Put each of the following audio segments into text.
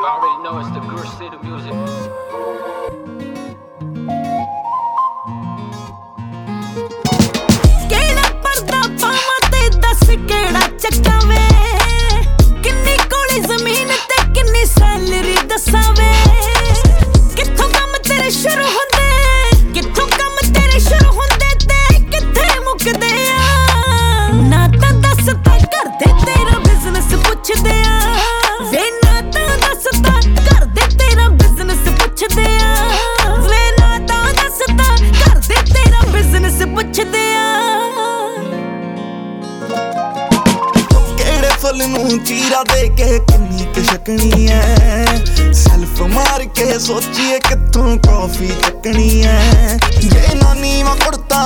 already know it's the Gur City music. ਕਿਹੜਾ ਪਰਦਾ ਪਾਵਾਂ ਤੇ ਦੱਸ ਕਿਹੜਾ ਚੱਕਾਂ ਵੇ ਕਿੰਨੀ ਕੋਲੀ ਜ਼ਮੀਨ ਤੇ ਕਿੰਨੀ ਸੈਲਰੀ ਦੱਸਾਂ ਵੇ ਕਿੱਥੋਂ ਕੰਮ ਤੇਰੇ ਸ਼ੁਰੂ ਹੁੰਦੇ ਕਿੱਥੋਂ ਕੰਮ ਤੇਰੇ ਸ਼ੁਰੂ ਹੁੰਦੇ ਤੇ ਕਿੱਥੇ ਮੁੱਕਦੇ ਆ ਨਾ ਤਾਂ ਦੱਸ ਤਾਂ ਕਰਦੇ ਤੇਰਾ ਬਿਜ਼ਨਸ ਪੁੱਛਦੇ ਆ ਵੇ ਨਾ ਤਾਂ ਦੱਸ ਤਾਂ ਕਰਦੇ ਤੇਰਾ ਬਿਜ਼ਨਸ ਪੁੱਛਦੇ ਆ ਵੇ ਨਾ ਤਾਂ ਦੱਸ ਤਾਂ ਕਰਦੇ ਤੇਰਾ ਬਿਜ਼ਨਸ ਪੁੱਛਦੇ ਆ ਕਿਹੜੇ ਫੁੱਲ ਨੂੰ ਚੀਰਾ ਦੇ ਕੇ ਕਿੰਨੀ ਕੁ ਛਕਣੀ ਐ ਸੈਲਫ ਮਾਰ ਕੇ ਸੋਚੀਏ ਕਿੱਥੋਂ ਕਾਫੀ ਚੱਕਣੀ ਐ ਜੇ ਨਾ ਨੀਵਾਂ ਕੁੜਤਾ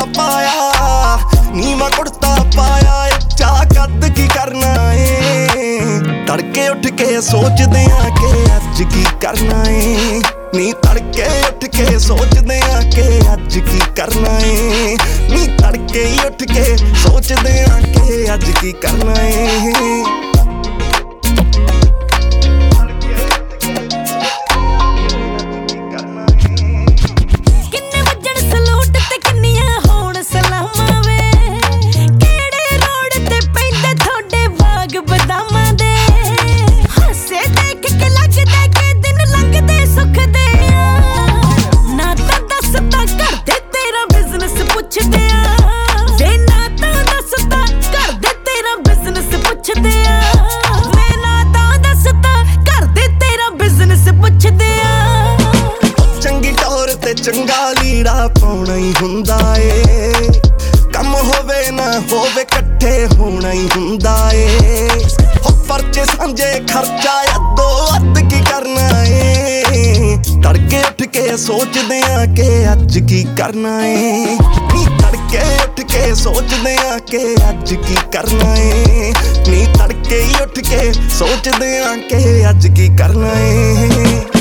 ਪਾਇਆ ਚਾਹ ਕੱਦ ਕੀ ਕਰਨਾ ਏ ਤੜਕੇ ਉੱਠ ਕੇ ਸੋਚਦੇ ਆ ਕਿ ਅੱਜ ਕੀ ਕਰਨਾ ਏ ਨੀ ਤੜਕੇ ਉੱਠ ਕੇ ਸੋਚਦੇ ਆ ਕਿ ਅੱਜ ਕੀ ਕਰਨਾ ਏ ਨੀ ਤੜਕੇ ਹੀ ਉੱਠ ਕੇ ਸੋਚਦੇ ਆ ਕਿ ਅੱਜ ਕੀ ਕਰਨਾ ਏ ਕਿੰਨੇ ਵੱਜਣ ਸਲੂਟ ਤੇ ਕਿੰਨੀਆਂ ਹੋਣ ਸਲਾਮਾਂ ਵੇ ਕਿਹੜੇ ਰੋਡ ਤੇ ਪੈਂਦੇ ਤੁਹਾਡੇ ਬਾਗ ਬਦਾਮਾਂ ਦੇ ਹਾਸੇ ਦੇਖ ਕੇ ਲੱਗਦਾ ਕਿ ਦਿਨ ਲੰਘਦੇ ਸੁੱਖ ਦੇ ਆ ਨਾ ਤਾਂ ਦੱਸ ਤਾਂ ਕਰਦੇ ਤੇਰਾ ਬਿਜ਼ਨਸ ਪੁੱਛਦੇ ਆ ਵੇ ਨਾ ਤਾਂ ਦੱਸ ਤਾਂ ਕਰਦੇ ਤੇਰਾ ਬਿਜ਼ਨਸ ਪੁੱਛਦੇ ਆ ਵੇ ਨਾ ਤਾਂ ਦੱਸ ਤਾਂ ਕਰਦੇ ਤੇਰਾ ਬਿਜ਼ਨਸ ਪੁੱਛਦੇ ਆ ਚੰਗੀ ਟੌਰ ਤੇ ਚੰਗਾ ਲੀੜਾ ਪਾਉਣਾ ਹੀ ਹੁੰਦਾ ਏ ਕੰਮ ਹੋਵੇ ਨਾ ਹੋਵੇ ਇਕੱਠੇ ਹੋਣਾ ਹੀ ਹੁੰਦਾ ਏ ਹੋ ਪਰਚੇ ਸਾਂਝੇ ਖਰਚਾ ਅੱਧੋ ਅੱਧ ਕੀ ਕਰਨਾ ਏ ਤੜਕੇ ਉੱਠ ਕੇ ਸੋਚਦੇ ਆ ਕਿ ਅੱਜ ਕੀ ਕਰਨਾ ਏ ਨੀ ਤੜਕੇ ਉੱਠ ਕੇ ਸੋਚਦੇ ਆ ਕਿ ਅੱਜ ਕੀ ਕਰਨਾ ਏ ਨੀ ਤੜਕੇ ਹੀ ਉੱਠ ਕੇ ਸੋਚਦੇ ਆ ਕਿ ਅੱਜ ਕੀ ਕਰਨਾ ਏ